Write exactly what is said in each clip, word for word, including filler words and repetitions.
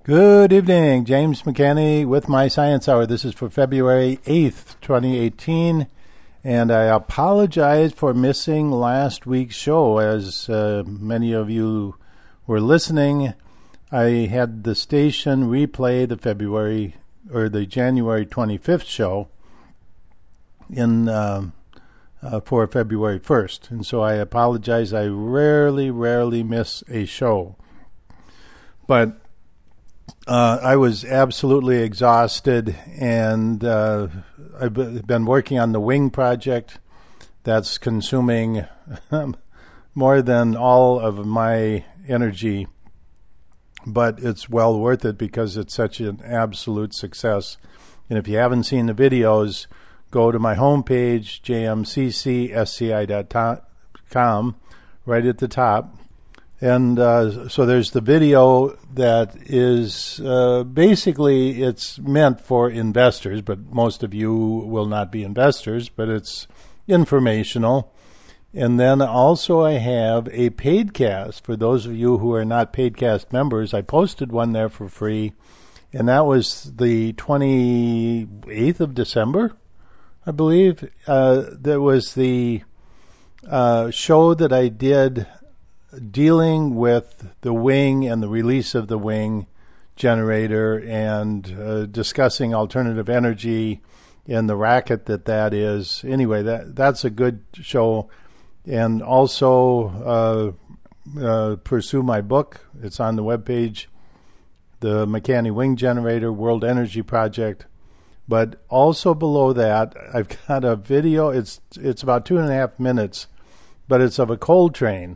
Good evening, James McCanney with my Science Hour. This is for February eighth, twenty eighteen, and I apologize for missing last week's show. As uh, many of you were listening, I had the station replay the February or the January twenty-fifth show in uh, uh, for February first, and so I apologize. I rarely, rarely miss a show, but Uh, I was absolutely exhausted, and uh, I've been working on the Wing project. That's consuming more than all of my energy, but it's well worth it because it's such an absolute success. And if you haven't seen the videos, go to my homepage, j m c c s c i dot com, right at the top. And uh, so there's the video that is uh, basically it's meant for investors, but most of you will not be investors, but it's informational. And then also I have a paid cast for those of you who are not paid cast members. I posted one there for free, and that was the twenty-eighth of December, I believe. Uh, that was the uh, show that I did dealing with the Wing and the release of the Wing generator and uh, discussing alternative energy and the racket that that is. Anyway, that that's a good show. And also uh, uh, pursue my book. It's on the webpage, the McCanney Wing Generator World Energy Project. But also below that, I've got a video. It's it's about two and a half minutes, but it's of a coal train.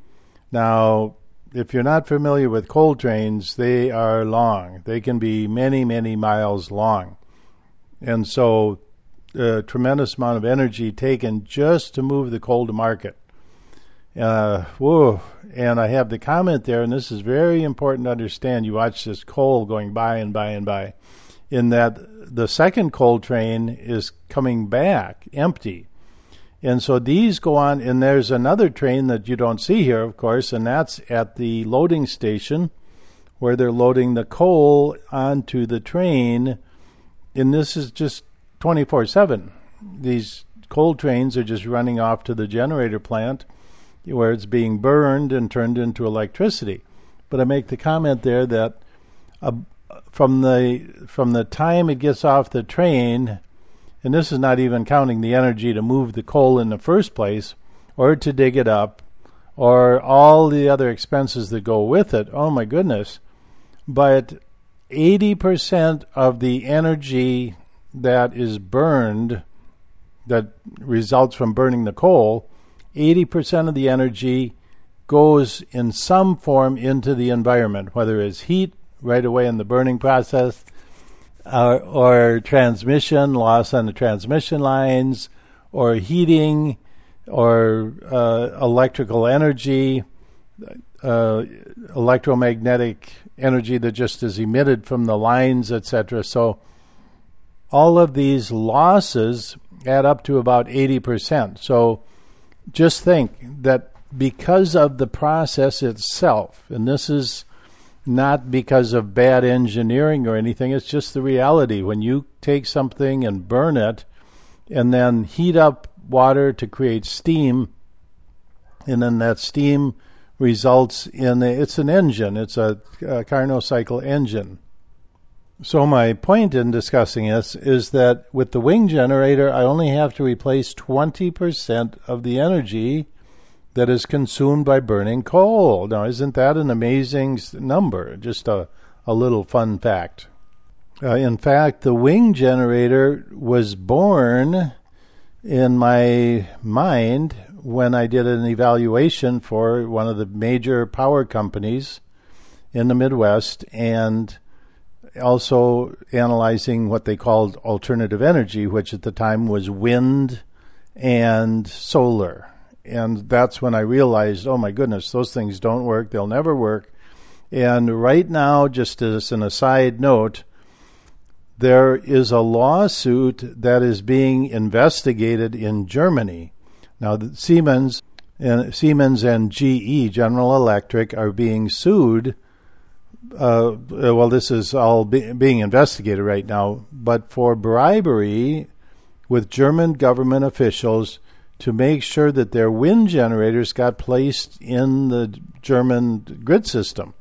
Now, if you're not familiar with coal trains, they are long. They can be many, many miles long. And so a tremendous amount of energy taken just to move the coal to market. Uh, whoa. And I have the comment there, and this is very important to understand. You watch this coal going by and by and by, in that the second coal train is coming back empty. And so these go on, and there's another train that you don't see here, of course, and that's at the loading station where they're loading the coal onto the train. And this is just twenty-four seven. These coal trains are just running off to the generator plant where it's being burned and turned into electricity. But I make the comment there that uh, from the from the time it gets off the train, and this is not even counting the energy to move the coal in the first place, or to dig it up, or all the other expenses that go with it. Oh, my goodness. But eighty percent of the energy that is burned, that results from burning the coal, eighty percent of the energy goes in some form into the environment, whether it's heat right away in the burning process, Uh, or transmission, loss on the transmission lines, or heating, or uh, electrical energy, uh, electromagnetic energy that just is emitted from the lines, et cetera. So all of these losses add up to about eighty percent. So just think that because of the process itself, and this is not because of bad engineering or anything, it's just the reality. When you take something and burn it and then heat up water to create steam, and then that steam results in, a, it's an engine, it's a, a Carnot cycle engine. So my point in discussing this is that with the Wing generator, I only have to replace twenty percent of the energy that is consumed by burning coal. Now, isn't that an amazing number? Just a, a little fun fact. Uh, in fact, the Wing generator was born in my mind when I did an evaluation for one of the major power companies in the Midwest, and also analyzing what they called alternative energy, which at the time was wind and solar. And that's when I realized, oh my goodness, those things don't work. They'll never work. And right now, just as an aside note, there is a lawsuit that is being investigated in Germany. Now, the Siemens and Siemens and G E, General Electric, are being sued uh, well, this is all be, being investigated right now, but for bribery with German government officials to make sure that their wind generators got placed in the German grid system.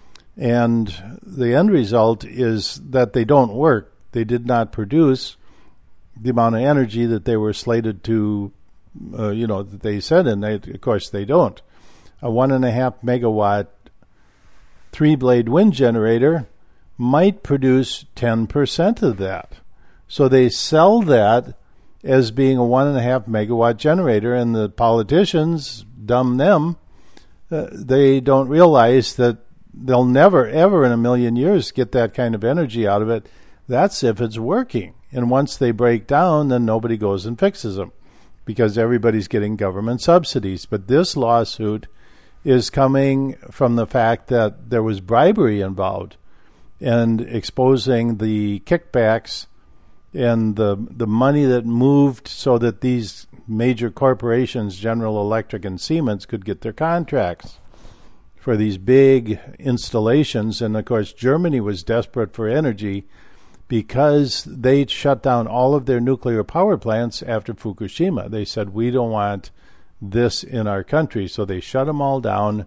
And the end result is that they don't work. They did not produce the amount of energy that they were slated to, uh, you know, that they said, and they, of course they don't. A one and a half megawatt three-blade wind generator might produce ten percent of that. So they sell that as being a one and a half megawatt generator, and the politicians, dumb them, uh, they don't realize that they'll never, ever in a million years get that kind of energy out of it. That's if it's working. And once they break down, then nobody goes and fixes them because everybody's getting government subsidies. But this lawsuit is coming from the fact that there was bribery involved and exposing the kickbacks and the the money that moved so that these major corporations, General Electric and Siemens, could get their contracts for these big installations. And, of course, Germany was desperate for energy because they shut down all of their nuclear power plants after Fukushima. They said, we don't want this in our country. So they shut them all down,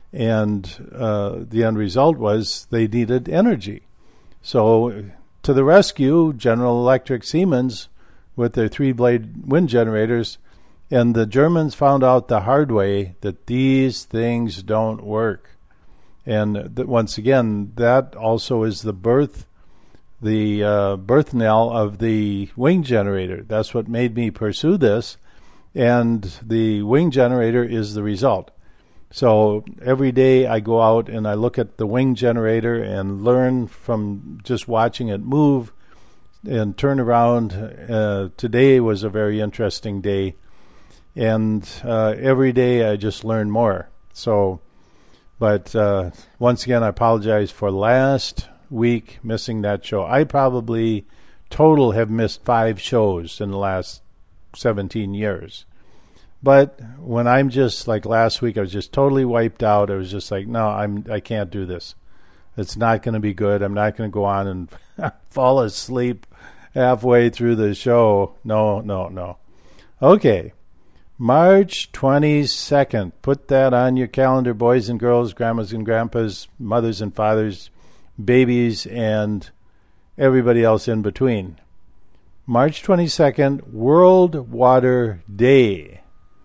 and uh, the end result was they needed energy. So to the rescue, General Electric, Siemens, with their three-blade wind generators, and the Germans found out the hard way that these things don't work. And that once again, that also is the birth, the uh, birth knell of the wing generator. That's what made me pursue this, and the wing generator is the result. So every day I go out and I look at the wing generator and learn from just watching it move and turn around. Uh, today was a very interesting day. And uh, every day I just learn more. So, but uh, once again, I apologize for last week missing that show. I probably total have missed five shows in the last seventeen years. But when I'm just like last week, I was just totally wiped out. I was just like, no, I'm I can't do this. It's not going to be good. I'm not going to go on and fall asleep halfway through the show. No, no, no. Okay. March twenty-second. Put that on your calendar, boys and girls, grandmas and grandpas, mothers and fathers, babies, and everybody else in between. March twenty-second, World Water Day.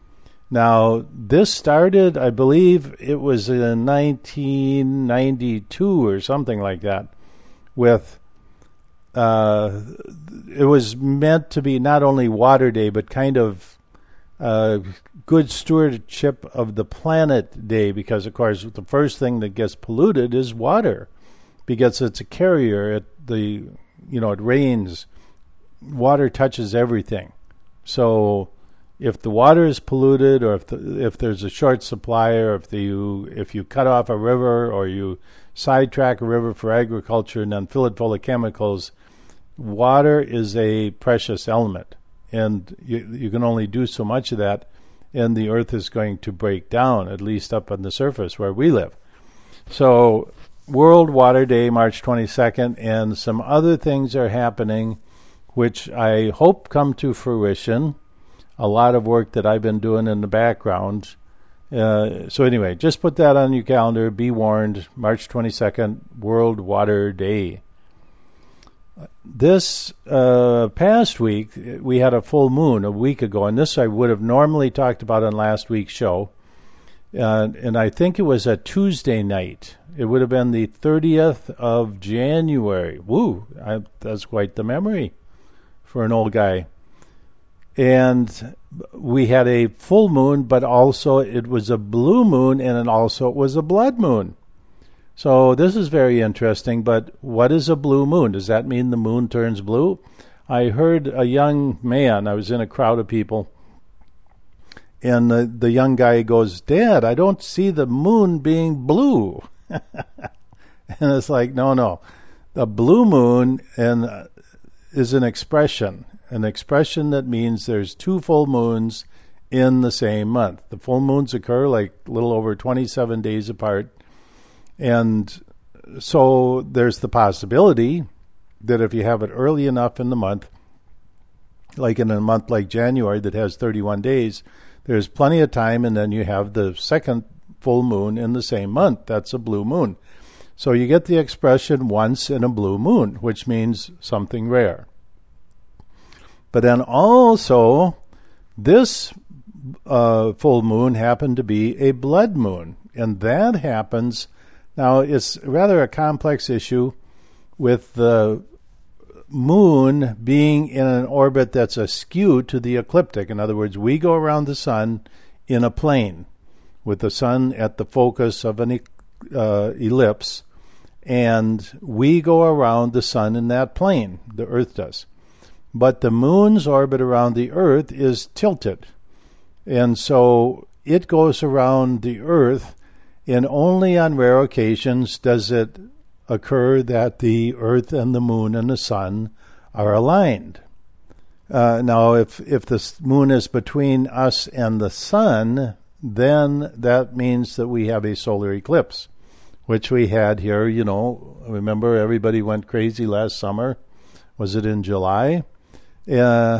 Now, this started, I believe it was in nineteen ninety-two or something like that, with, uh, it was meant to be not only Water Day, but kind of Uh, good stewardship of the planet day, because of course the first thing that gets polluted is water, because it's a carrier. It the you know it rains, water touches everything. So if the water is polluted, or if the, if there's a short supply, or if the, you if you cut off a river or you sidetrack a river for agriculture and then fill it full of chemicals, water is a precious element. And you, you can only do so much of that, and the earth is going to break down, at least up on the surface where we live. So World Water Day, March twenty-second, and some other things are happening which I hope come to fruition. A lot of work that I've been doing in the background. Uh, so anyway, just put that on your calendar. Be warned, March twenty-second, World Water Day. This uh, past week, we had a full moon a week ago, and this I would have normally talked about on last week's show. Uh, and I think it was a Tuesday night. It would have been the thirtieth of January. Woo, I, that's quite the memory for an old guy. And we had a full moon, but also it was a blue moon, and it also was a blood moon. So this is very interesting, but what is a blue moon? Does that mean the moon turns blue? I heard a young man, I was in a crowd of people, and the, the young guy goes, Dad, I don't see the moon being blue. And it's like, no, no. The blue moon and is an expression, an expression that means there's two full moons in the same month. The full moons occur like a little over twenty-seven days apart. And so there's the possibility that if you have it early enough in the month, like in a month like January that has thirty-one days, there's plenty of time, and then you have the second full moon in the same month. That's a blue moon. So you get the expression once in a blue moon, which means something rare. But then also, this uh, full moon happened to be a blood moon, and that happens. Now, it's rather a complex issue with the moon being in an orbit that's askew to the ecliptic. In other words, we go around the sun in a plane with the sun at the focus of an uh, ellipse, and we go around the sun in that plane, the Earth does. But the moon's orbit around the Earth is tilted, and so it goes around the Earth, and only on rare occasions does it occur that the Earth and the moon and the sun are aligned. Uh, now, if, if the moon is between us and the sun, then that means that we have a solar eclipse, which we had here, you know, remember everybody went crazy last summer. Was it in July? Uh,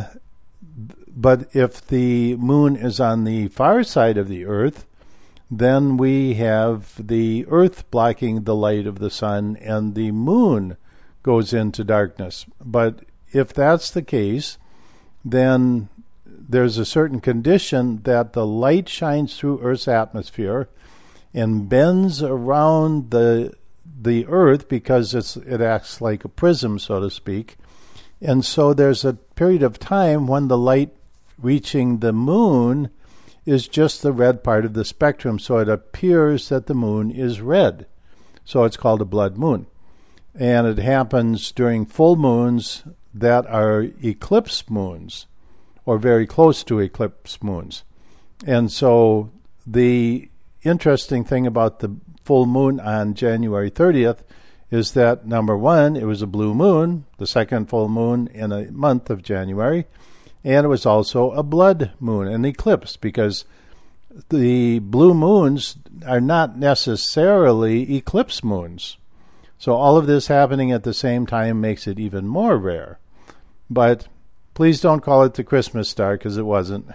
but if the moon is on the far side of the Earth, then we have the Earth blocking the light of the sun and the moon goes into darkness. But if that's the case, then there's a certain condition that the light shines through Earth's atmosphere and bends around the the Earth because it's it acts like a prism, so to speak. And so there's a period of time when the light reaching the moon is just the red part of the spectrum, so it appears that the moon is red. So it's called a blood moon. And it happens during full moons that are eclipse moons, or very close to eclipse moons. And so the interesting thing about the full moon on January thirtieth is that, number one, it was a blue moon, the second full moon in a month of January, and it was also a blood moon, an eclipse, because the blue moons are not necessarily eclipse moons. So all of this happening at the same time makes it even more rare. But please don't call it the Christmas star, because it wasn't.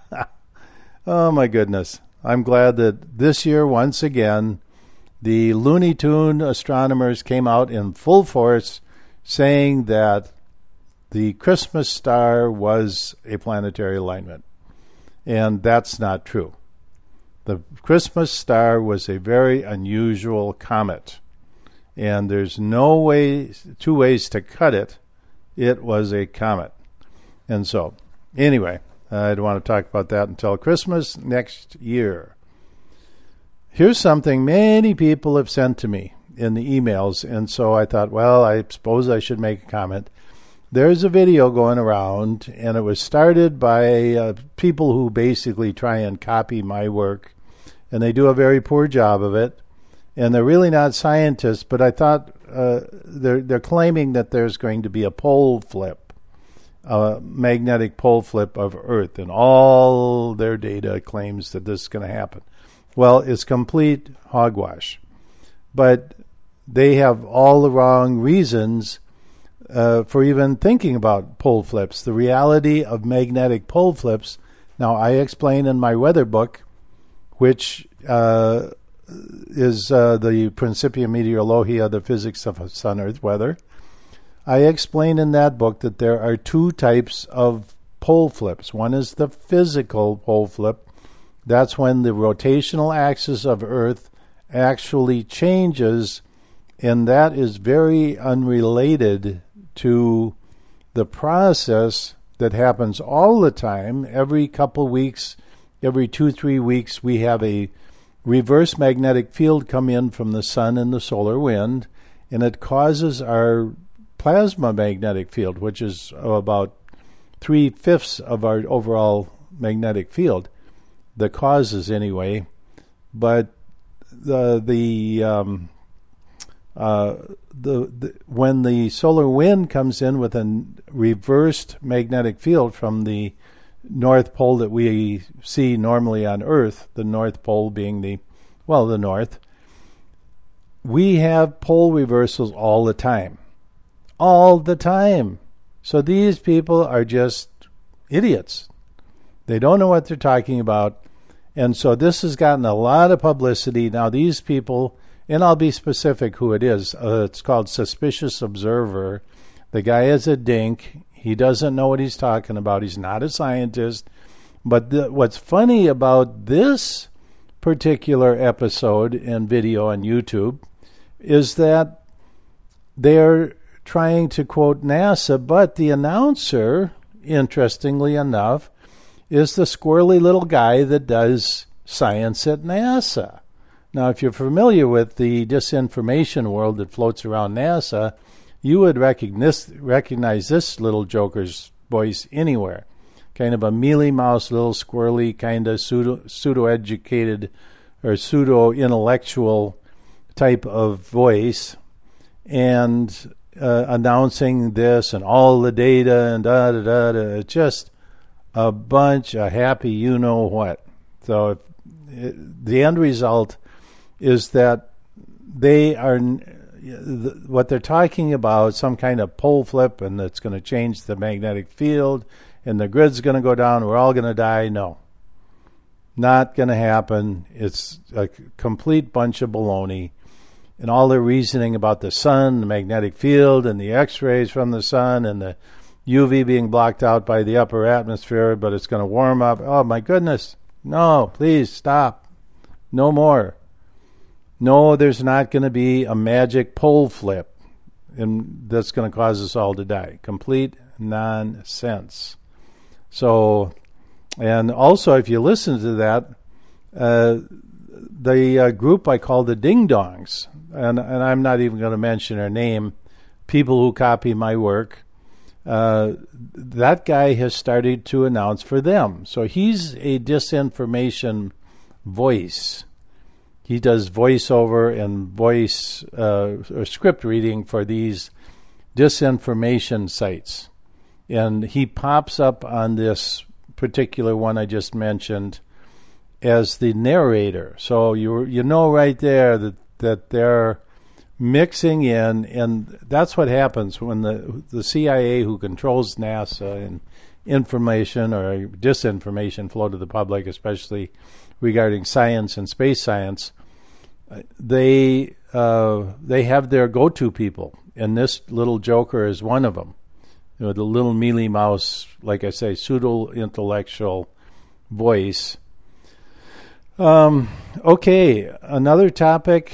Oh, my goodness. I'm glad that this year, once again, the Looney Tune astronomers came out in full force saying that the Christmas star was a planetary alignment. And that's not true. The Christmas star was a very unusual comet. And there's no way, two ways to cut it. It was a comet. And so, anyway, I don't want to talk about that until Christmas next year. Here's something many people have sent to me in the emails. And so I thought, well, I suppose I should make a comment. There's a video going around, and it was started by uh, people who basically try and copy my work, and they do a very poor job of it, and they're really not scientists, but I thought uh, they're, they're claiming that there's going to be a pole flip, a magnetic pole flip of Earth, and all their data claims that this is going to happen. Well, it's complete hogwash, but they have all the wrong reasons Uh, for even thinking about pole flips. The reality of magnetic pole flips, now I explain in my weather book, which uh, is uh, the Principia Meteorologia, the physics of sun-earth weather. I explain in that book that there are two types of pole flips. One is the physical pole flip. That's when the rotational axis of Earth actually changes, and that is very unrelated to the process that happens all the time. Every couple weeks, every two, three weeks, we have a reverse magnetic field come in from the sun and the solar wind, and it causes our plasma magnetic field, which is about three-fifths of our overall magnetic field, the causes anyway. But the the um, uh, the, the when the solar wind comes in with a reversed magnetic field from the North Pole that we see normally on Earth, the North Pole being the, well, the North, we have pole reversals all the time. All the time. So these people are just idiots. They don't know what they're talking about. And so this has gotten a lot of publicity. Now these people, and I'll be specific who it is. Uh, it's called Suspicious Observer. The guy is a dink. He doesn't know what he's talking about. He's not a scientist. But the, what's funny about this particular episode and video on YouTube is that they're trying to quote NASA, but the announcer, interestingly enough, is the squirrely little guy that does science at NASA. Now, if you're familiar with the disinformation world that floats around NASA, you would recognize, recognize this little joker's voice anywhere. Kind of a mealy-mouse, little squirrely, kind of pseudo, pseudo-educated or pseudo-intellectual type of voice, and uh, announcing this and all the data and da-da-da-da. Just a bunch of happy you-know-what. So it, the end result is that they are, what they're talking about, some kind of pole flip, and it's going to change the magnetic field, and the grid's going to go down, we're all going to die. No. Not going to happen. It's a complete bunch of baloney. And all their reasoning about the sun, the magnetic field, and the X-rays from the sun, and the U V being blocked out by the upper atmosphere, but it's going to warm up. Oh, my goodness. No, please stop. No more. No, there's not going to be a magic pole flip, and that's going to cause us all to die. Complete nonsense. So, and also, if you listen to that, uh, the uh, group I call the Ding Dongs, and, and I'm not even going to mention their name, people who copy my work, uh, that guy has started to announce for them. So he's a disinformation voice. He does voiceover and voice uh, or script reading for these disinformation sites. And he pops up on this particular one I just mentioned as the narrator. So you you know right there that, that they're mixing in, and that's what happens when the the C I A, who controls NASA, and information or disinformation flow to the public, especially regarding science and space science, they uh, they have their go-to people, and this little joker is one of them. You know, the little mealy mouse, like I say, pseudo-intellectual voice. Um, okay, another topic.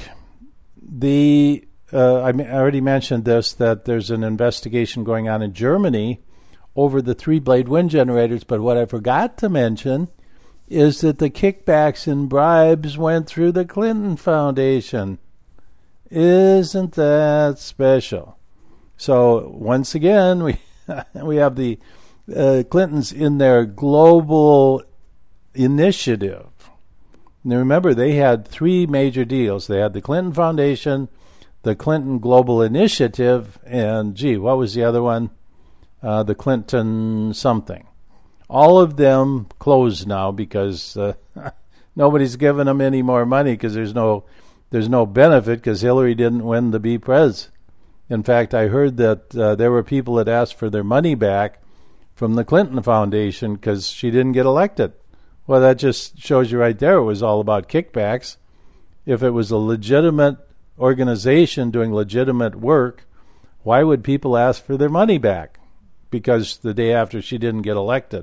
The uh, I, I already mentioned this, that there's an investigation going on in Germany over the three-blade wind generators, but what I forgot to mention is that the kickbacks and bribes went through the Clinton Foundation. Isn't that special? So once again, we we have the uh, Clintons in their global initiative. Now remember, they had three major deals. They had the Clinton Foundation, the Clinton Global Initiative, and, gee, what was the other one? Uh, the Clinton something. All of them closed now because uh, nobody's giving them any more money because there's no there's no benefit because Hillary didn't win the be pres. In fact, I heard that uh, there were people that asked for their money back from the Clinton Foundation because she didn't get elected. Well, that just shows you right there it was all about kickbacks. If it was a legitimate organization doing legitimate work, why would people ask for their money back? Because the day after she didn't get elected.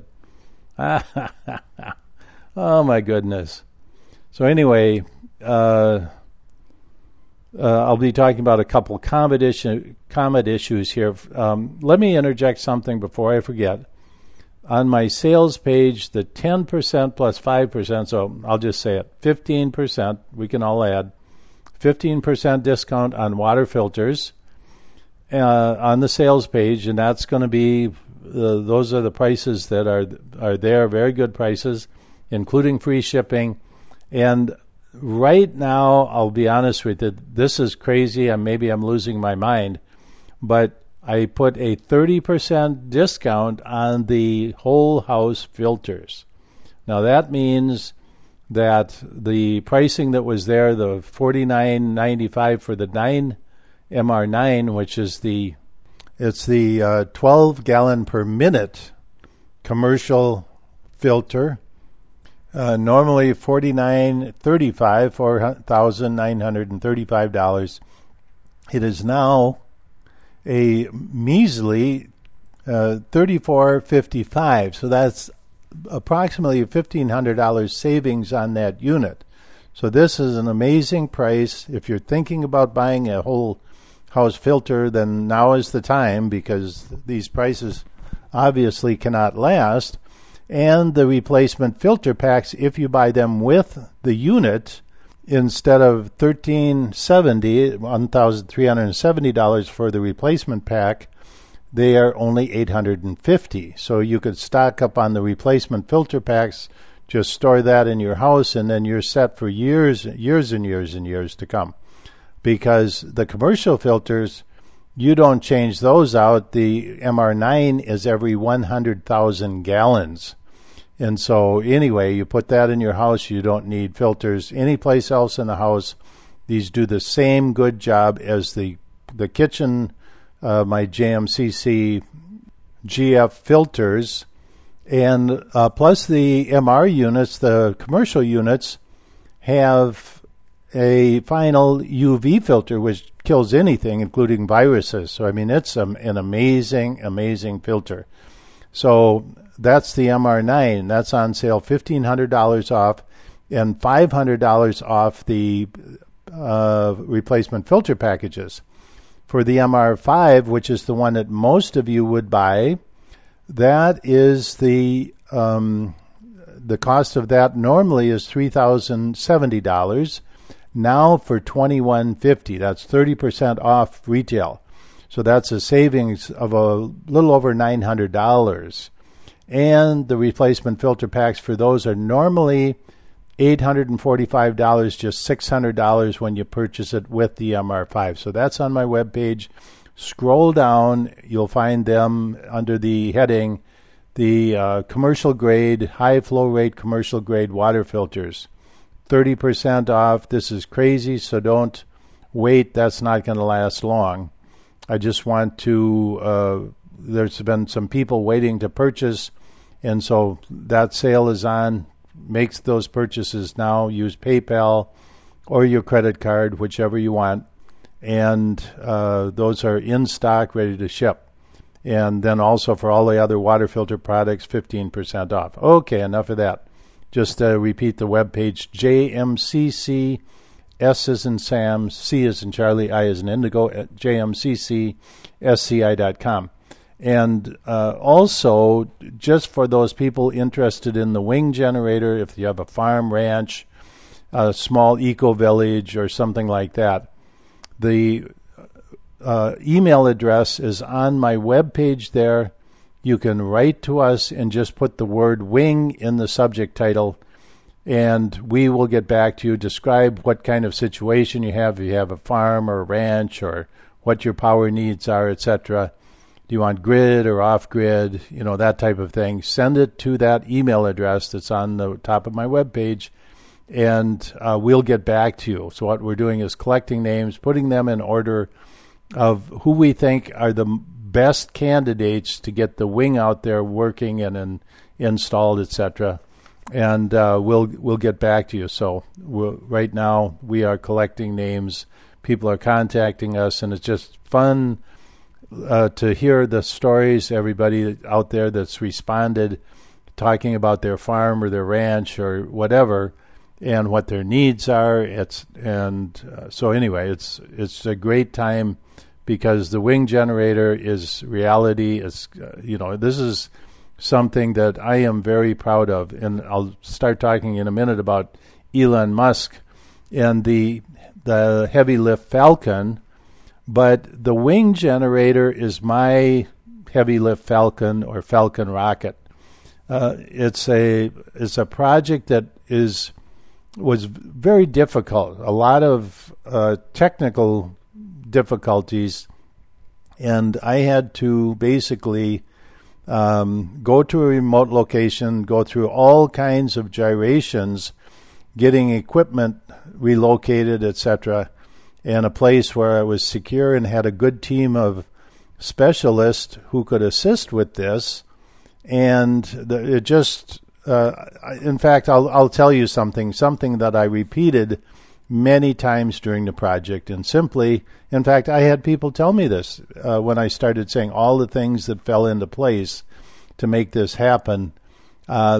Oh, my goodness. So anyway, uh, uh, I'll be talking about a couple comet, issue, comet issues here. Um, let me interject something before I forget. On my sales page, the ten percent plus five percent, so I'll just say it, fifteen percent, we can all add, fifteen percent discount on water filters uh, on the sales page, and that's going to be, uh, those are the prices that are are there, very good prices, including free shipping. And right now, I'll be honest with you, this is crazy, and maybe I'm losing my mind, but I put a thirty percent discount on the whole house filters. Now that means that the pricing that was there, the forty-nine ninety-five for the nine M R nine, which is the it's the uh, twelve gallon per minute commercial filter, uh, normally forty-nine thirty-five, four thousand nine hundred thirty-five dollars. It is now a measly uh, thirty-four fifty-five. So that's approximately fifteen hundred dollars savings on that unit. So this is an amazing price. If you're thinking about buying a whole house filter, then now is the time, because these prices obviously cannot last. And the replacement filter packs, if you buy them with the unit, instead of thirteen seventy, one thousand three hundred seventy dollars for the replacement pack, they are only eight hundred fifty dollars. So you could stock up on the replacement filter packs, just store that in your house, and then you're set for years, years and years and years to come. Because the commercial filters, you don't change those out. The M R nine is every one hundred thousand gallons. And so anyway, you put that in your house, you don't need filters anyplace else in the house. These do the same good job as the the kitchen, uh, my J M C C G F filters. And uh, plus the M R units, the commercial units, have a final U V filter which kills anything, including viruses. So, I mean, it's um, an amazing, amazing filter. So that's the M R nine. That's on sale, fifteen hundred dollars off, and five hundred dollars off the uh, replacement filter packages. For the M R five, which is the one that most of you would buy, that is the um, the cost of that normally is three thousand seventy dollars. Now for twenty-one fifty, that's thirty percent off retail. So that's a savings of a little over nine hundred dollars. And the replacement filter packs for those are normally eight hundred forty-five dollars, just six hundred dollars when you purchase it with the M R five. So that's on my webpage. Scroll down, you'll find them under the heading, the uh, commercial grade, high flow rate commercial grade water filters. thirty percent off. This is crazy, so don't wait. That's not going to last long. I just want to, uh, there's been some people waiting to purchase, and so that sale is on. Make those purchases now. Use PayPal or your credit card, whichever you want. And uh, those are in stock, ready to ship. And then also for all the other water filter products, fifteen percent off. Okay, enough of that. Just uh, repeat the webpage, J M C C, S as in Sam, C as in Charlie, I as in Indigo, at J M C C S C I dot com. And uh, also, just for those people interested in the wing generator, if you have a farm, ranch, a small eco-village, or something like that, the uh, email address is on my webpage there. You can write to us and just put the word wing in the subject title, and we will get back to you. Describe what kind of situation you have, if you have a farm or a ranch, or what your power needs are, et cetera. Do you want grid or off-grid, you know, that type of thing. Send it to that email address that's on the top of my webpage, and uh, we'll get back to you. So what we're doing is collecting names, putting them in order of who we think are the best candidates to get the wing out there working and, and installed, et cetera. And uh, we'll we'll get back to you. So we'll, right now we are collecting names. People are contacting us, and it's just fun uh, to hear the stories. Everybody out there that's responded, talking about their farm or their ranch or whatever, and what their needs are. It's and uh, so anyway, it's it's a great time, because the wing generator is reality. It's, uh, you know, this is something that I am very proud of. And I'll start talking in a minute about Elon Musk and the the heavy lift Falcon. But the wing generator is my heavy lift Falcon or Falcon rocket. Uh, it's a it's a project that is was very difficult. A lot of uh, technical difficulties, and I had to basically um, go to a remote location, go through all kinds of gyrations, getting equipment relocated, et cetera, and a place where I was secure and had a good team of specialists who could assist with this. And the, it just, uh, in fact, I'll, I'll tell you something, something that I repeated many times during the project. And simply, in fact, I had people tell me this uh, when I started saying all the things that fell into place to make this happen. Uh,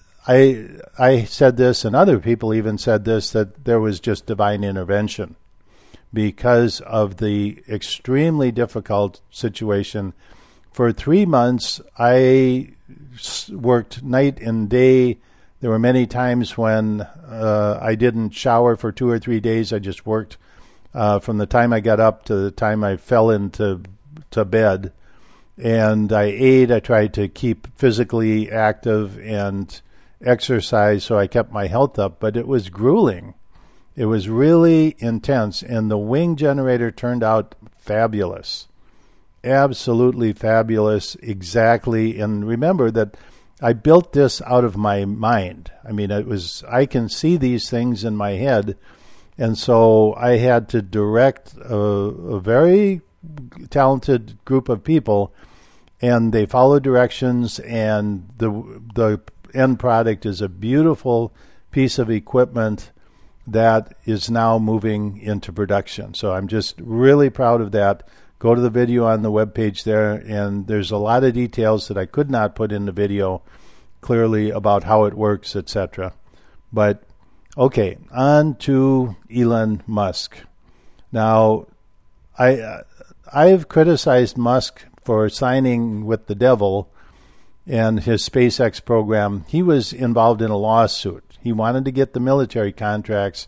I I said this, and other people even said this, that there was just divine intervention because of the extremely difficult situation. For three months, I worked night and day. There were many times when uh, I didn't shower for two or three days. I just worked uh, from the time I got up to the time I fell into to bed. And I ate. I tried to keep physically active and exercise, so I kept my health up. But it was grueling. It was really intense. And the wing generator turned out fabulous. Absolutely fabulous, exactly. And remember that I built this out of my mind. I mean, it was, I can see these things in my head, and so I had to direct a, a very talented group of people, and they followed directions, and the the end product is a beautiful piece of equipment that is now moving into production. So I'm just really proud of that. Go to the video on the webpage there, and there's a lot of details that I could not put in the video clearly about how it works, et cetera. But, okay, on to Elon Musk. Now, I, uh, I've criticized Musk for signing with the devil and his SpaceX program. He was involved in a lawsuit. He wanted to get the military contracts,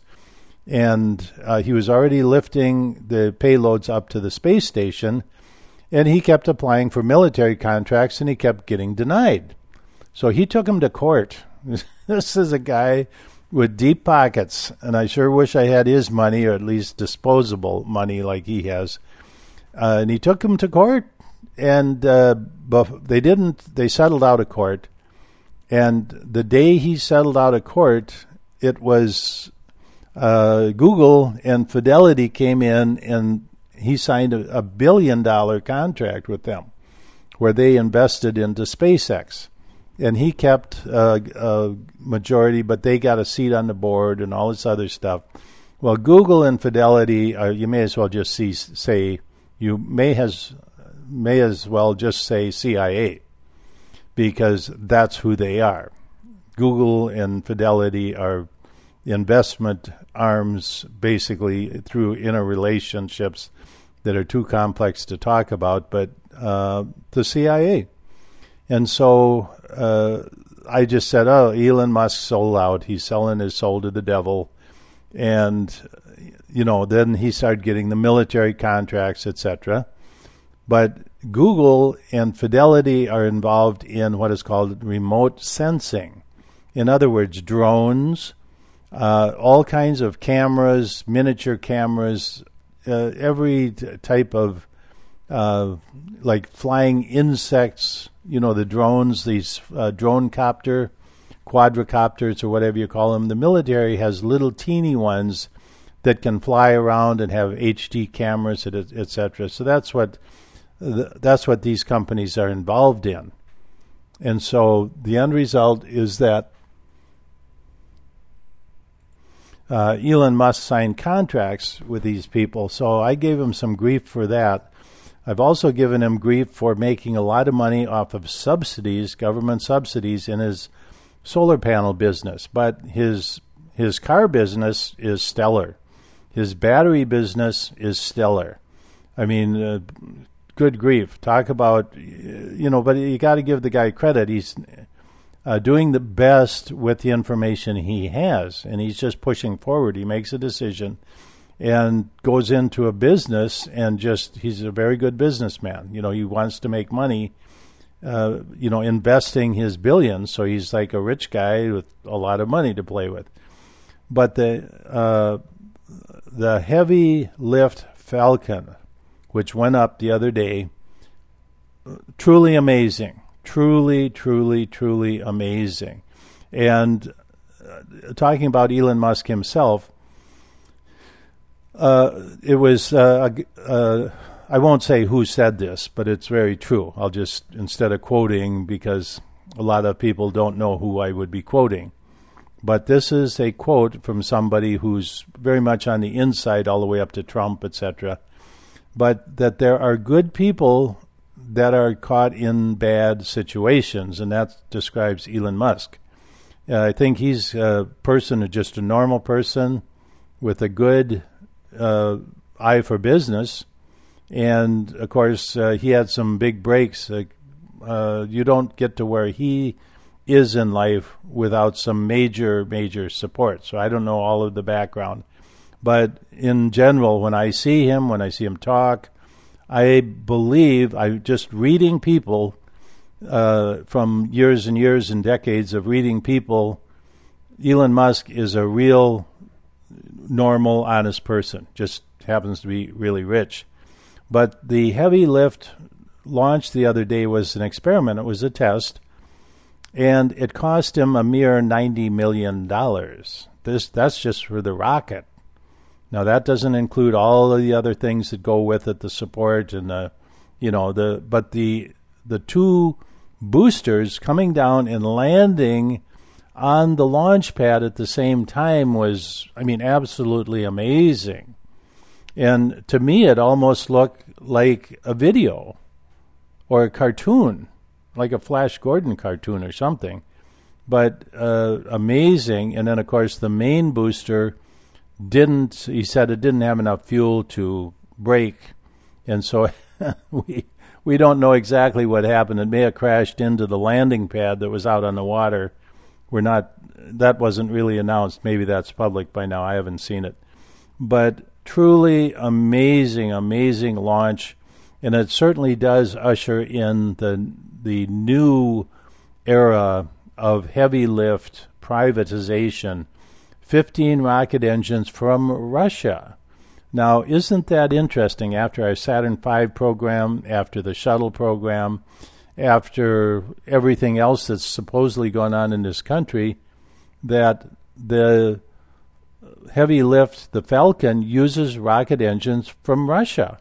and uh, he was already lifting the payloads up to the space station, and he kept applying for military contracts, and he kept getting denied. So he took him to court. This is a guy with deep pockets, and I sure wish I had his money, or at least disposable money like he has. Uh, and he took him to court, and uh, they didn't. They settled out of court, and the day he settled out of court, it was uh, Google and Fidelity came in, and he signed a, a billion dollar contract with them, where they invested into SpaceX. And he kept uh, a majority, but they got a seat on the board and all this other stuff. Well, Google and Fidelity, are, you may as well just see, say, you may has may as well just say C I A, because that's who they are. Google and Fidelity are investment arms, basically, through interrelationships that are too complex to talk about, but uh, the C I A. And so uh, I just said, oh, Elon Musk sold out. He's selling his soul to the devil. And, you know, then he started getting the military contracts, et cetera. But Google and Fidelity are involved in what is called remote sensing. In other words, drones, uh, all kinds of cameras, miniature cameras, uh, every t- type of, uh, like flying insects, you know, the drones, these uh, drone copter, quadricopters, or whatever you call them. The military has little teeny ones that can fly around and have H D cameras, et cetera. So that's what that's what these companies are involved in. And so the end result is that uh, Elon Musk signed contracts with these people. So I gave him some grief for that. I've also given him grief for making a lot of money off of subsidies, government subsidies, in his solar panel business. But his his car business is stellar. His battery business is stellar. I mean, uh, good grief. Talk about, you know, but you got to give the guy credit. He's uh, doing the best with the information he has, and he's just pushing forward. He makes a decision and goes into a business, and just, he's a very good businessman. You know, he wants to make money, uh, you know, investing his billions. So he's like a rich guy with a lot of money to play with. But the uh, the heavy lift Falcon, which went up the other day, truly amazing, truly, truly, truly amazing. And uh, talking about Elon Musk himself, uh, it was, uh, uh, I won't say who said this, but it's very true. I'll just, instead of quoting, because a lot of people don't know who I would be quoting. But this is a quote from somebody who's very much on the inside all the way up to Trump, et cetera. But that there are good people that are caught in bad situations, and that describes Elon Musk. Uh, I think he's a person, just a normal person with a good uh, eye for business. And, of course, uh, he had some big breaks. Uh, uh, you don't get to where he is in life without some major, major support. So I don't know all of the background. But in general, when I see him, when I see him talk, I believe, I'm just reading people uh, from years and years and decades of reading people, Elon Musk is a real, normal, honest person. Just happens to be really rich. But the heavy lift launch the other day was an experiment. It was a test. And it cost him a mere ninety million dollars. This That's just for the rocket. Now, that doesn't include all of the other things that go with it, the support and the, you know, the, but the, the two boosters coming down and landing on the launch pad at the same time was, I mean, absolutely amazing. And to me, it almost looked like a video or a cartoon, like a Flash Gordon cartoon or something. But uh, amazing. And then, of course, the main booster didn't, he said it didn't have enough fuel to brake. And so we we don't know exactly what happened. It may have crashed into the landing pad that was out on the water. We're not, that wasn't really announced. Maybe that's public by now. I haven't seen it. But truly amazing, amazing launch. And it certainly does usher in the the new era of heavy lift privatization. fifteen rocket engines from Russia. Now, isn't that interesting? After our Saturn five program, after the shuttle program, after everything else that's supposedly going on in this country, that the heavy lift, the Falcon, uses rocket engines from Russia.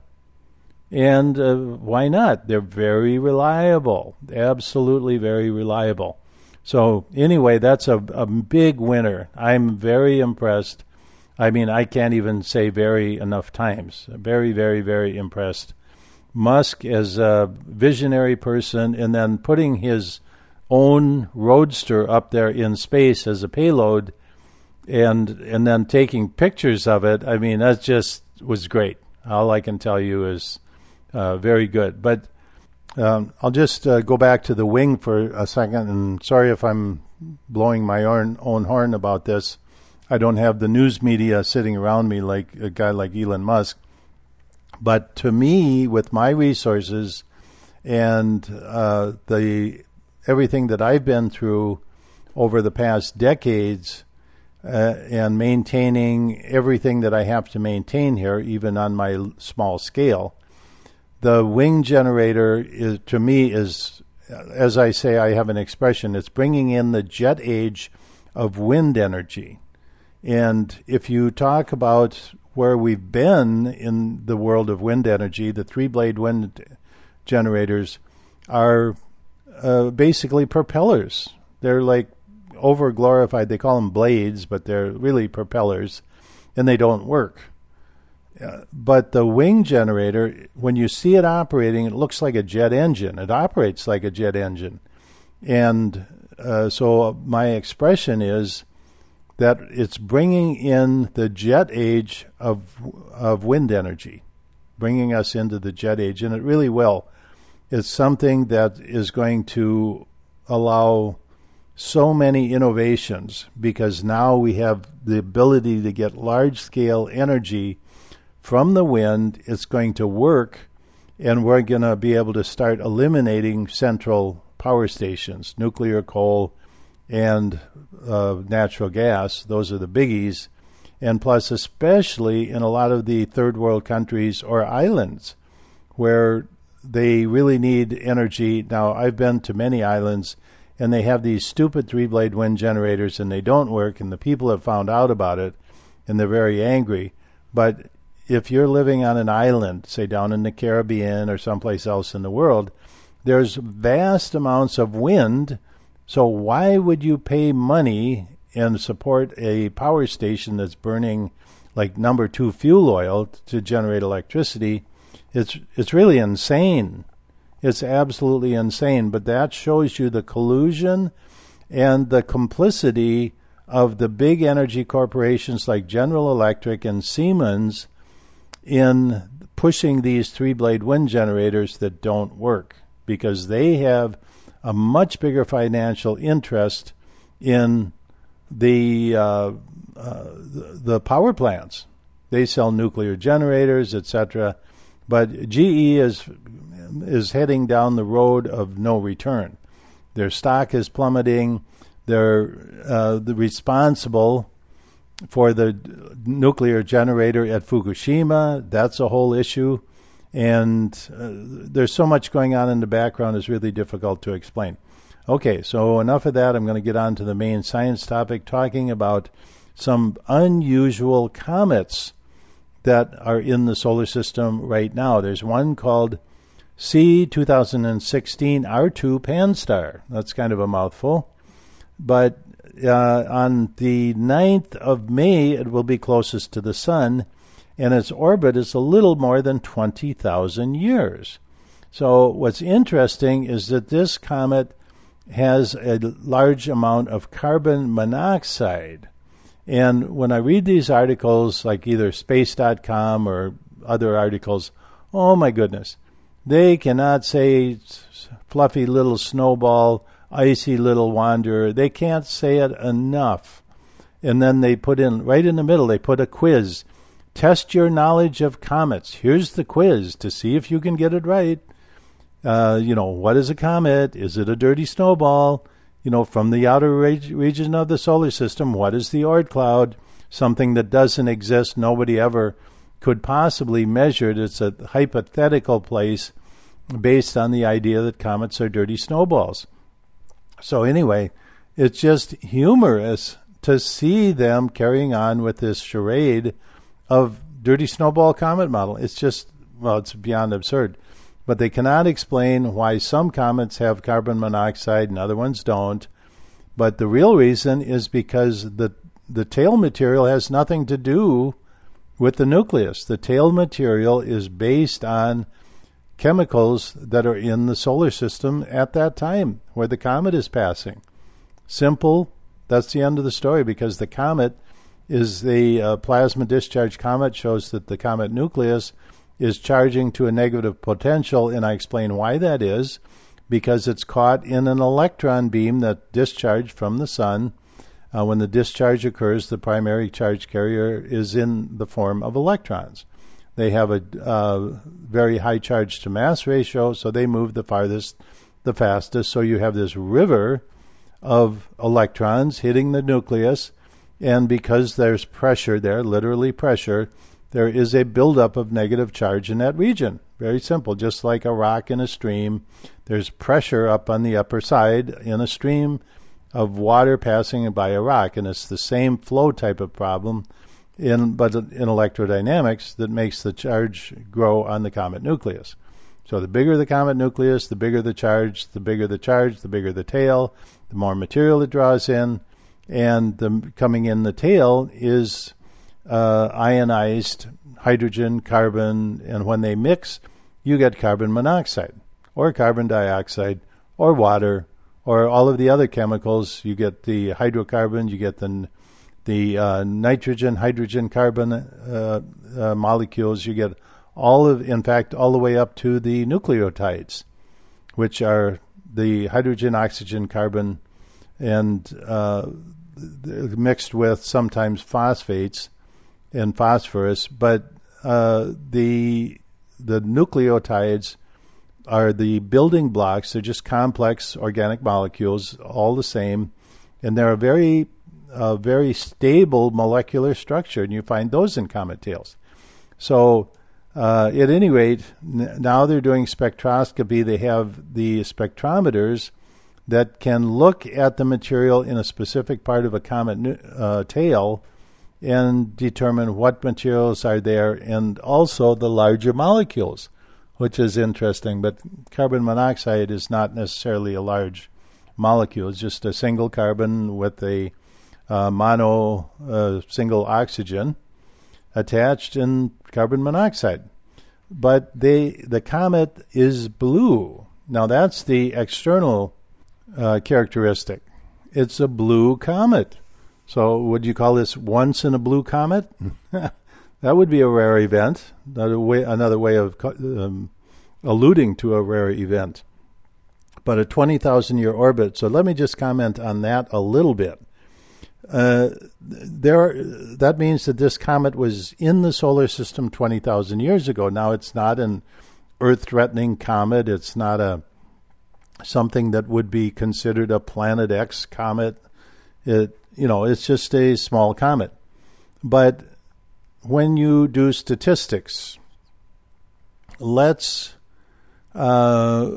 And uh, why not? They're very reliable, absolutely very reliable. So anyway, that's a, a big winner. I'm very impressed. I mean, I can't even say very enough times. Very, very, very impressed. Musk as a visionary person, and then putting his own roadster up there in space as a payload, and and then taking pictures of it. I mean, that just was great. All I can tell you is uh, very good. But Um, I'll just uh, go back to the wing for a second, and sorry if I'm blowing my own, own horn about this. I don't have the news media sitting around me like a guy like Elon Musk. But to me, with my resources and uh, the everything that I've been through over the past decades uh, and maintaining everything that I have to maintain here, even on my small scale, the wing generator, is, to me, is, as I say, I have an expression, it's bringing in the jet age of wind energy. And if you talk about where we've been in the world of wind energy, the three-blade wind generators are uh, basically propellers. They're like over-glorified. They call them blades, but they're really propellers, and they don't work. Uh, but the wing generator, when you see it operating, it looks like a jet engine. It operates like a jet engine. And uh, so my expression is that it's bringing in the jet age of of wind energy, bringing us into the jet age, and it really will. It's something that is going to allow so many innovations, because now we have the ability to get large-scale energy from the wind. It's going to work, and we're going to be able to start eliminating central power stations, nuclear, coal, and uh, natural gas. Those are the biggies. And plus, especially in a lot of the third world countries or islands where they really need energy. Now, I've been to many islands, and they have these stupid three-blade wind generators, and they don't work, and the people have found out about it, and they're very angry. But if you're living on an island, say down in the Caribbean or someplace else in the world, there's vast amounts of wind, so why would you pay money and support a power station that's burning like number two fuel oil to generate electricity? It's it's really insane. It's absolutely insane. But that shows you the collusion and the complicity of the big energy corporations like General Electric and Siemens in pushing these three-blade wind generators that don't work, because they have a much bigger financial interest in the uh, uh, the power plants. They sell nuclear generators, et cetera. But G E is is heading down the road of no return. Their stock is plummeting. They're uh, the responsible for the nuclear generator at Fukushima. That's a whole issue. And uh, there's so much going on in the background, it's really difficult to explain. Okay, so enough of that. I'm going to get on to the main science topic, talking about some unusual comets that are in the solar system right now. There's one called C two thousand sixteen R two Pan-STARR. That's kind of a mouthful. But uh, on the ninth of May, it will be closest to the sun, and its orbit is a little more than twenty thousand years. So what's interesting is that this comet has a large amount of carbon monoxide. And when I read these articles, like either space dot com or other articles, oh my goodness, they cannot say fluffy little snowball, icy little wanderer. They can't say it enough. And then they put in, right in the middle, they put a quiz. Test your knowledge of comets. Here's the quiz to see if you can get it right. Uh, you know, what is a comet? Is it a dirty snowball? You know, from the outer reg- region of the solar system, what is the Oort cloud? Something that doesn't exist, nobody ever could possibly measure it. It's a hypothetical place based on the idea that comets are dirty snowballs. So anyway, it's just humorous to see them carrying on with this charade of dirty snowball comet model. It's just, well, it's beyond absurd. But they cannot explain why some comets have carbon monoxide and other ones don't. But the real reason is because the the tail material has nothing to do with the nucleus. The tail material is based on chemicals that are in the solar system at that time where the comet is passing. Simple. That's the end of the story, because the comet is the uh, plasma discharge comet, shows that the comet nucleus is charging to a negative potential, and I explain why that is, because it's caught in an electron beam that discharged from the sun. Uh, when the discharge occurs, the primary charge carrier is in the form of electrons. They have a uh, very high charge to mass ratio, so they move the farthest, the fastest. So you have this river of electrons hitting the nucleus, and because there's pressure there, literally pressure, there is a buildup of negative charge in that region. Very simple, just like a rock in a stream. There's pressure up on the upper side in a stream of water passing by a rock, and it's the same flow type of problem, in but in electrodynamics, that makes the charge grow on the comet nucleus. So the bigger the comet nucleus, the bigger the charge, the bigger the charge, the bigger the tail, the more material it draws in, and the coming in the tail is Uh, ionized hydrogen, carbon, and when they mix, you get carbon monoxide or carbon dioxide or water or all of the other chemicals. You get the hydrocarbon, you get the the uh, nitrogen, hydrogen, carbon uh, uh, molecules. You get all of, in fact, all the way up to the nucleotides, which are the hydrogen, oxygen, carbon, and uh, mixed with sometimes phosphates and phosphorus, but uh, the the nucleotides are the building blocks. They're just complex organic molecules, all the same, and they're a very, uh, very stable molecular structure, and you find those in comet tails. So, uh, at any rate, n- now they're doing spectroscopy. They have the spectrometers that can look at the material in a specific part of a comet uh, tail and determine what materials are there, and also the larger molecules, which is interesting. But carbon monoxide is not necessarily a large molecule. It's just a single carbon with a uh, mono uh, single oxygen attached in carbon monoxide. But they the comet is blue. Now that's the external uh, characteristic. It's a blue comet. So would you call this once in a blue comet? That would be a rare event. Another way, another way of um, alluding to a rare event. But a twenty thousand year orbit. So let me just comment on that a little bit. Uh, there, that means that this comet was in the solar system twenty thousand years ago. Now it's not an Earth-threatening comet. It's not a something that would be considered a Planet X comet. It, you know, it's just a small comet. But when you do statistics, let's uh,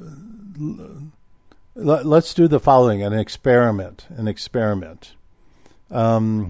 let's do the following: an experiment. An experiment. Um,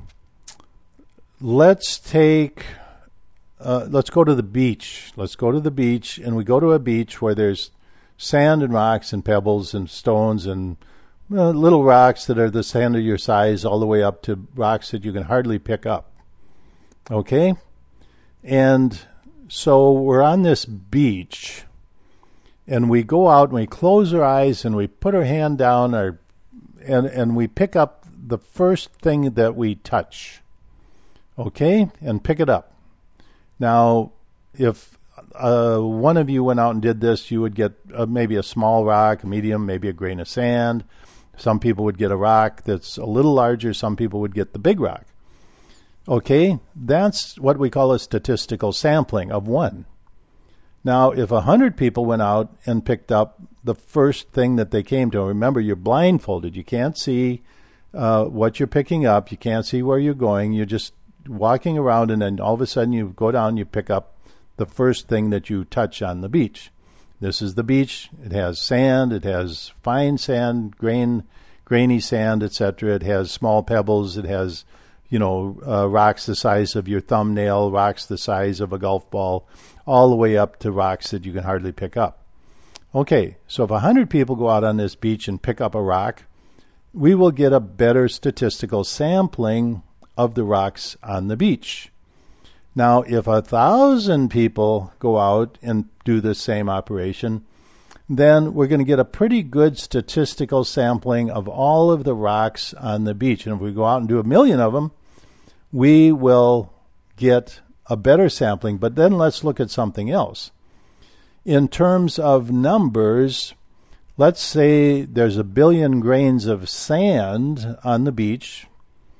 let's take. Uh, let's go to the beach. Let's go to the beach, and we go to a beach where there's sand and rocks and pebbles and stones and uh, little rocks that are the sand of your size, all the way up to rocks that you can hardly pick up. Okay? And so we're on this beach, and we go out and we close our eyes and we put our hand down, our, and, and we pick up the first thing that we touch. Okay? And pick it up. Now, if uh, one of you went out and did this, you would get uh, maybe a small rock, a medium, maybe a grain of sand. Some people would get a rock that's a little larger. Some people would get the big rock. Okay, that's what we call a statistical sampling of one. Now, if a hundred people went out and picked up the first thing that they came to, remember, you're blindfolded. You can't see uh, what you're picking up. You can't see where you're going. You're just walking around, and then all of a sudden you go down, you pick up the first thing that you touch on the beach. This is the beach. It has sand. It has fine sand, grain, grainy sand, et cetera. It has small pebbles. It has, you know, uh, rocks the size of your thumbnail, rocks the size of a golf ball, all the way up to rocks that you can hardly pick up. Okay, so if a hundred people go out on this beach and pick up a rock, we will get a better statistical sampling of the rocks on the beach. Now, if a thousand people go out and do the same operation, then we're going to get a pretty good statistical sampling of all of the rocks on the beach. And if we go out and do a million of them, we will get a better sampling. But then let's look at something else. In terms of numbers, let's say there's a billion grains of sand on the beach.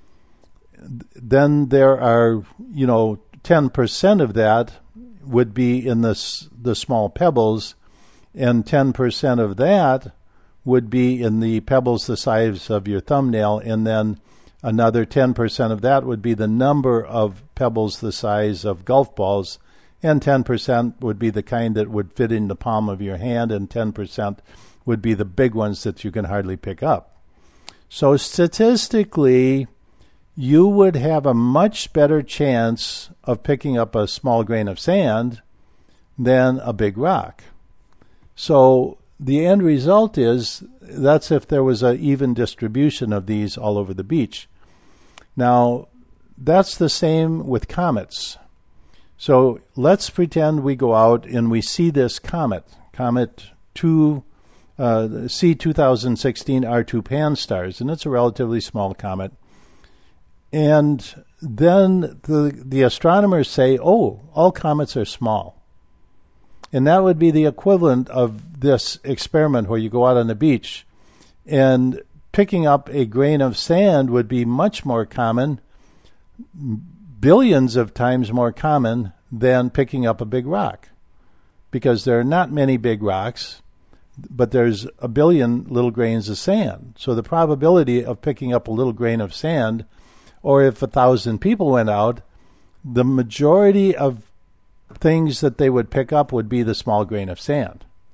Then there are, you know, ten percent of that would be in the, the small pebbles, and ten percent of that would be in the pebbles the size of your thumbnail, and then another ten percent of that would be the number of pebbles the size of golf balls, and ten percent would be the kind that would fit in the palm of your hand, and ten percent would be the big ones that you can hardly pick up. So statistically, you would have a much better chance of picking up a small grain of sand than a big rock. So the end result is that's if there was an even distribution of these all over the beach. Now, that's the same with comets. So let's pretend we go out and we see this comet, Comet two, uh, C two thousand sixteen R two Pan-STARRS, and it's a relatively small comet. And then the the astronomers say, oh, all comets are small. And that would be the equivalent of this experiment where you go out on the beach, and picking up a grain of sand would be much more common, billions of times more common than picking up a big rock. Because there are not many big rocks, but there's a billion little grains of sand. So the probability of picking up a little grain of sand, or if a thousand people went out, the majority of things that they would pick up would be the small grain of sand.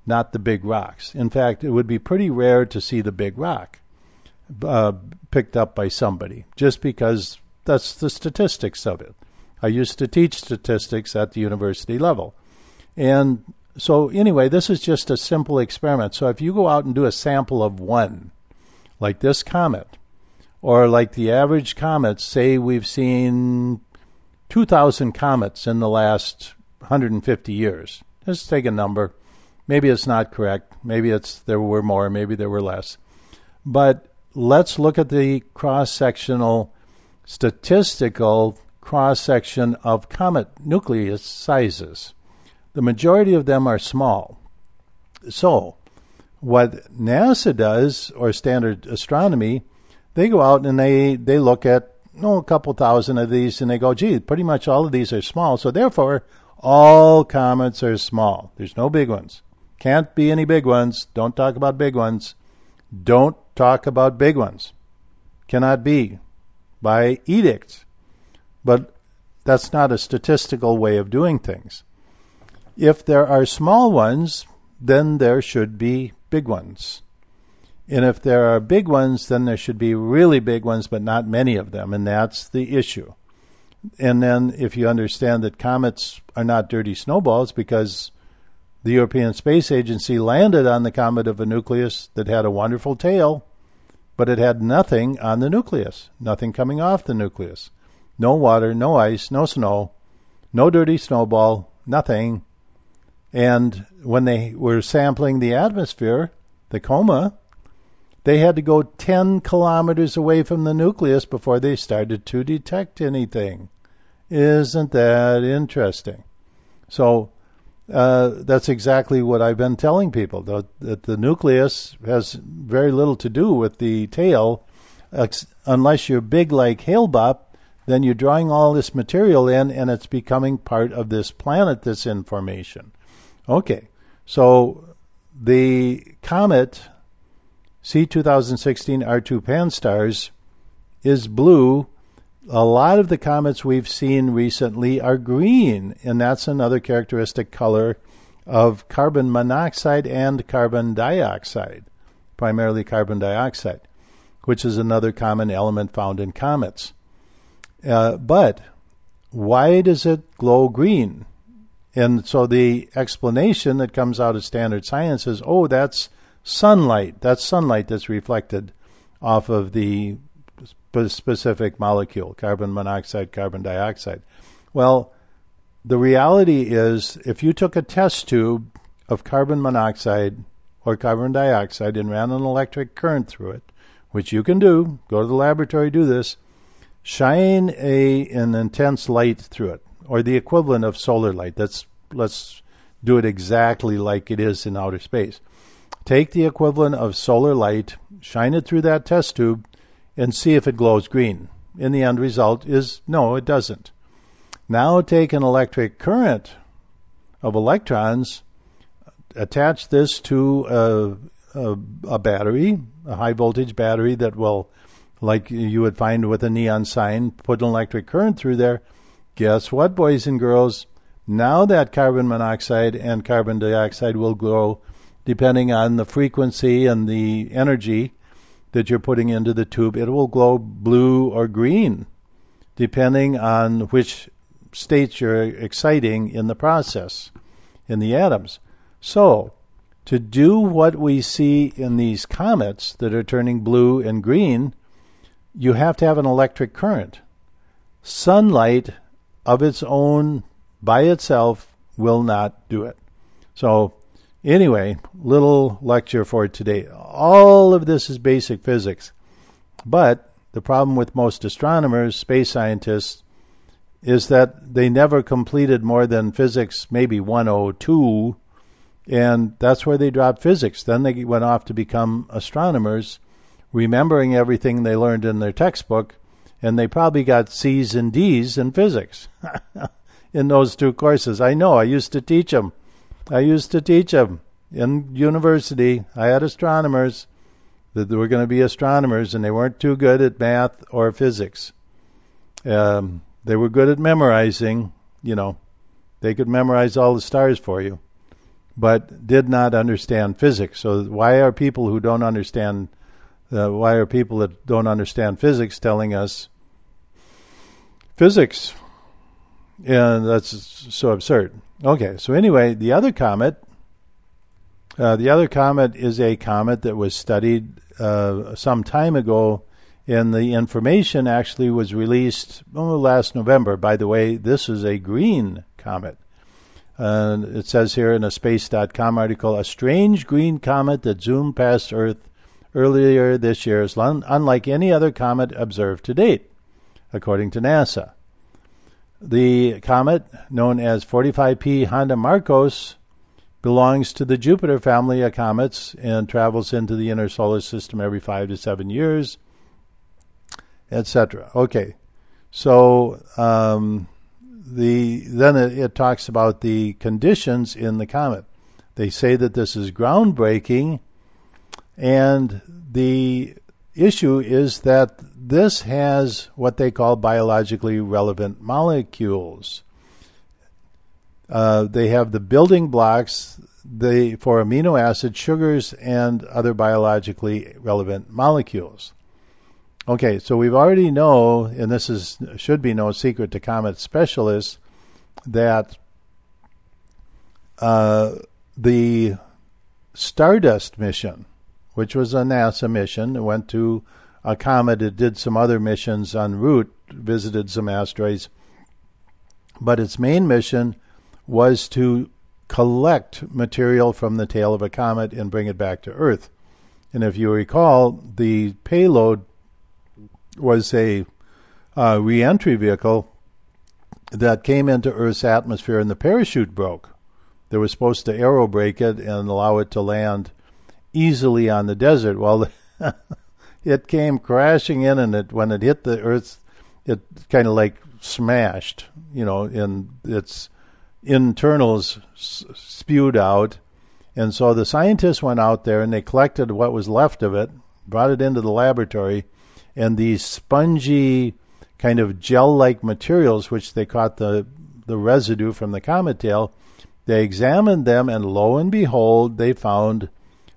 not the big rocks. In fact, it would be pretty rare to see the big rock uh, picked up by somebody, just because that's the statistics of it. I used to teach statistics at the university level. And so anyway, this is just a simple experiment. So if you go out and do a sample of one, like this comet, or like the average comets, say we've seen two thousand comets in the last one hundred fifty years. Let's take a number. Maybe it's not correct. Maybe it's there were more. Maybe there were less. But let's look at the cross-sectional, statistical cross-section of comet nucleus sizes. The majority of them are small. So what NASA does, or Standard Astronomy, they go out and they, they look at oh, a couple thousand of these, and they go, gee, pretty much all of these are small, so therefore all comets are small. There's no big ones. Can't be any big ones. Don't talk about big ones. Don't talk about big ones. Cannot be by edict. But that's not a statistical way of doing things. If there are small ones, then there should be big ones. And if there are big ones, then there should be really big ones, but not many of them, and that's the issue. And then if you understand that comets are not dirty snowballs because the European Space Agency landed on the comet of a nucleus that had a wonderful tail, but it had nothing on the nucleus, nothing coming off the nucleus. No water, no ice, no snow, no dirty snowball, nothing. And when they were sampling the atmosphere, the coma, they had to go ten kilometers away from the nucleus before they started to detect anything. Isn't that interesting? So uh, that's exactly what I've been telling people, that, that the nucleus has very little to do with the tail. Ex- unless you're big like Hale-Bopp, then you're drawing all this material in, and it's becoming part of this planet, this information. Okay, so the comet C two thousand sixteen R two Pan-STARRS is blue. A lot of the comets we've seen recently are green, and that's another characteristic color of carbon monoxide and carbon dioxide, primarily carbon dioxide, which is another common element found in comets. Uh, but why does it glow green? And so the explanation that comes out of standard science is, oh, that's sunlight. That's sunlight that's reflected off of the sp- specific molecule, carbon monoxide, carbon dioxide. Well, the reality is if you took a test tube of carbon monoxide or carbon dioxide and ran an electric current through it, which you can do, go to the laboratory, do this, shine a an intense light through it, or the equivalent of solar light. That's, let's do it exactly like it is in outer space. Take the equivalent of solar light, shine it through that test tube, and see if it glows green. And the end result is no, it doesn't. Now take an electric current of electrons, attach this to a, a, a battery, a high voltage battery that will, like you would find with a neon sign, put an electric current through there. Guess what, boys and girls? Now that carbon monoxide and carbon dioxide will glow depending on the frequency and the energy that you're putting into the tube. It will glow blue or green depending on which states you're exciting in the process, in the atoms. So to do what we see in these comets that are turning blue and green, you have to have an electric current. Sunlight of its own, by itself, will not do it. So anyway, little lecture for today. All of this is basic physics. But the problem with most astronomers, space scientists, is that they never completed more than physics maybe one oh two, and that's where they dropped physics. Then they went off to become astronomers, remembering everything they learned in their textbook, and they probably got C's and D's in physics in those two courses. I know, I used to teach them. I used to teach them in university. I had astronomers that were going to be astronomers, and they weren't too good at math or physics. Um, they were good at memorizing. You know, they could memorize all the stars for you. but did not understand physics. So why are people who don't understand, uh, why are people that don't understand physics telling us physics? And that's so absurd. Okay, so anyway, the other comet, uh, the other comet is a comet that was studied uh, some time ago, and the information actually was released oh, last November. By the way, this is a green comet. Uh, it says here in a space dot com article, a strange green comet that zoomed past Earth earlier this year is un- unlike any other comet observed to date, according to NASA. The comet, known as forty-five P Honda Marcos, belongs to the Jupiter family of comets and travels into the inner solar system every five to seven years, et cetera. Okay, so um, the then it, it talks about the conditions in the comet. They say that this is groundbreaking, and the issue is that this has what they call biologically relevant molecules. Uh, they have the building blocks they, for amino acids, sugars, and other biologically relevant molecules. Okay, so we've already know, and this is should be no secret to comet specialists, that uh, the Stardust mission, which was a NASA mission, it went to a comet. It did some other missions en route, visited some asteroids, but its main mission was to collect material from the tail of a comet and bring it back to Earth. And if you recall, the payload was a uh, re-entry vehicle that came into Earth's atmosphere, and the parachute broke. They were supposed to aerobrake it and allow it to land easily on the desert. Well, it came crashing in, and it, when it hit the Earth, it kind of like smashed, you know, and its internals s- spewed out. And so the scientists went out there and they collected what was left of it, brought it into the laboratory, and these spongy kind of gel-like materials, which they caught the, the residue from the comet tail, they examined them, and lo and behold, they found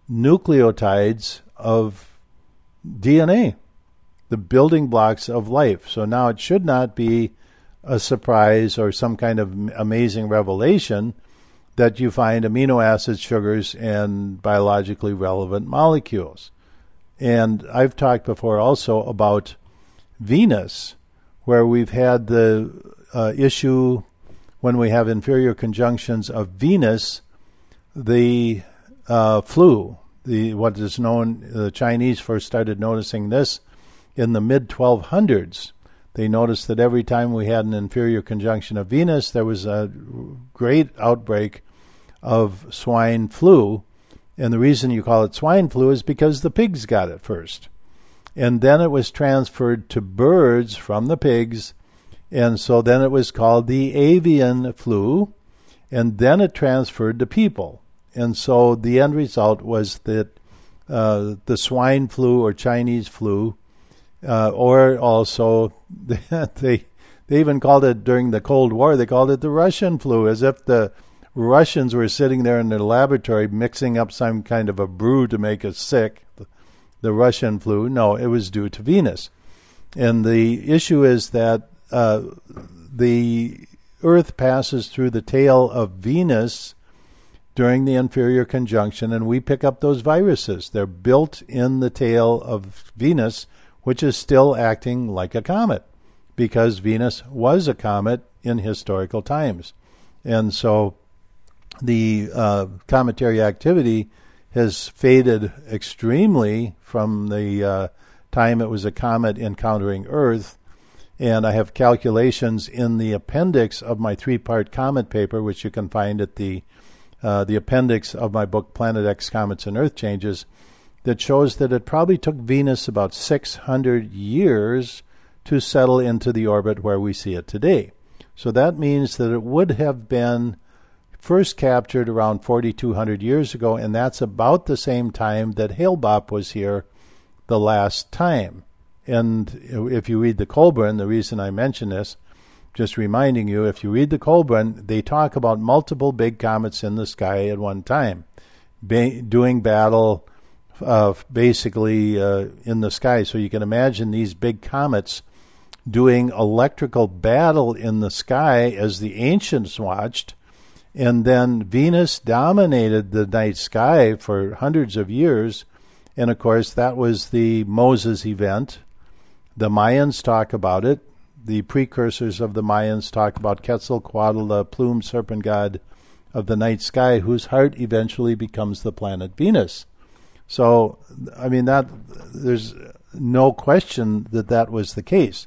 nucleotides of D N A, the building blocks of life. So now it should not be a surprise or some kind of amazing revelation that you find amino acids, sugars, and biologically relevant molecules. And I've talked before also about Venus, where we've had the uh, issue when we have inferior conjunctions of Venus, the uh, flu, the what is known, the Chinese first started noticing this in the mid twelve hundreds. They noticed that every time we had an inferior conjunction of Venus, there was a great outbreak of swine flu. And the reason you call it swine flu is because the pigs got it first. And then it was transferred to birds from the pigs. And so then it was called the avian flu. And then it transferred to people. And so the end result was that uh, the swine flu or Chinese flu, uh, or also they they even called it during the Cold War, they called it the Russian flu, as if the Russians were sitting there in their laboratory mixing up some kind of a brew to make us sick. The, the Russian flu, no, it was due to Venus. And the issue is that uh, the Earth passes through the tail of Venus during the inferior conjunction, and we pick up those viruses. They're built in the tail of Venus, which is still acting like a comet, because Venus was a comet in historical times. And so the uh, cometary activity has faded extremely from the uh, time it was a comet encountering Earth. And I have calculations in the appendix of my three-part comet paper, which you can find at the uh, the appendix of my book, Planet X, Comets and Earth Changes, that shows that it probably took Venus about six hundred years to settle into the orbit where we see it today. So that means that it would have been first captured around forty-two hundred years ago, and that's about the same time that Hale-Bopp was here the last time. And if you read the Kolbrin, the reason I mention this, just reminding you, if you read the Kolbrin, they talk about multiple big comets in the sky at one time, ba- doing battle uh, basically uh, in the sky. So you can imagine these big comets doing electrical battle in the sky as the ancients watched. And then Venus dominated the night sky for hundreds of years. And, of course, that was the Moses event. The Mayans talk about it. The precursors of the Mayans talk about Quetzalcoatl, the plumed serpent god of the night sky, whose heart eventually becomes the planet Venus. So, I mean, that there's no question that that was the case.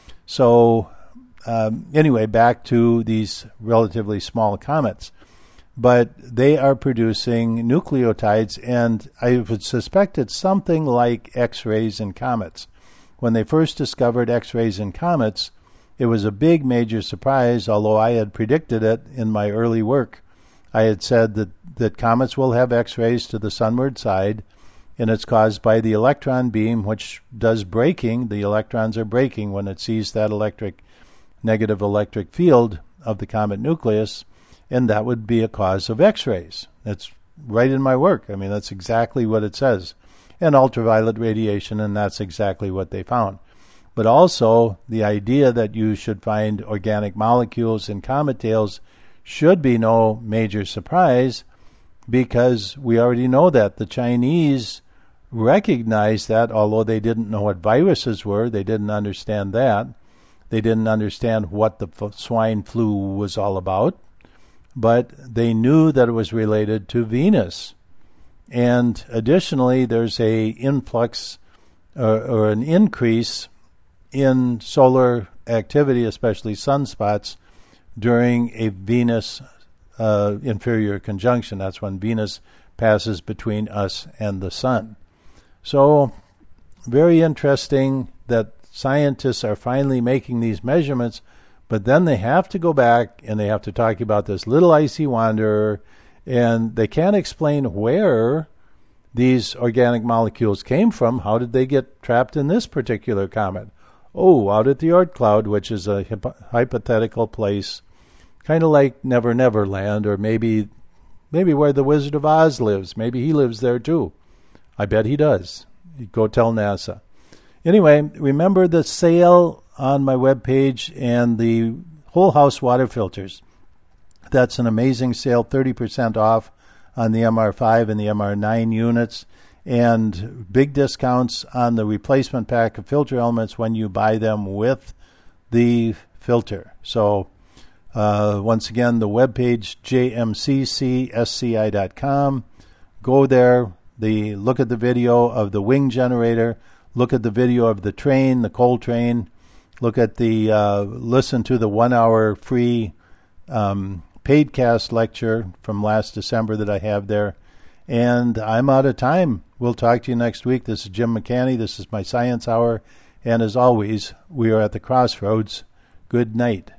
So, um, anyway, back to these relatively small comets. But they are producing nucleotides, and I would suspect it's something like X-rays in comets. When they first discovered X-rays in comets, it was a big major surprise, although I had predicted it in my early work. I had said that, that comets will have X-rays to the sunward side, and it's caused by the electron beam, which does braking. The electrons are braking when it sees that electric, negative electric field of the comet nucleus, and that would be a cause of X-rays. That's right in my work. I mean, that's exactly what it says. And ultraviolet radiation, and that's exactly what they found. But also, the idea that you should find organic molecules in comet tails should be no major surprise, because we already know that. The Chinese recognized that, although they didn't know what viruses were. They didn't understand that. They didn't understand what the f- swine flu was all about. But they knew that it was related to Venus. And additionally, there's a influx uh, or an increase in solar activity, especially sunspots, during a Venus uh, inferior conjunction. That's when Venus passes between us and the sun. So, very interesting that scientists are finally making these measurements, but then they have to go back and they have to talk about this little icy wanderer, and they can't explain where these organic molecules came from. How did they get trapped in this particular comet? Oh, out at the Oort cloud, which is a hypo- hypothetical place, kind of like Never Never Land, or maybe maybe where the Wizard of Oz lives. Maybe he lives there too. I bet he does. Go tell NASA. Anyway, remember the sale on my webpage and the whole house water filters. That's an amazing sale, thirty percent off on the M R five and the M R nine units, and big discounts on the replacement pack of filter elements when you buy them with the filter. So uh, once again, the webpage, j m c c s c i dot com. Go there. The look at the video of the wing generator. Look at the video of the train, the coal train. Look at the uh, listen to the one-hour free um, paidcast lecture from last December that I have there. And I'm out of time. We'll talk to you next week. This is Jim McCanney. This is my Science Hour. And as always, we are at the crossroads. Good night.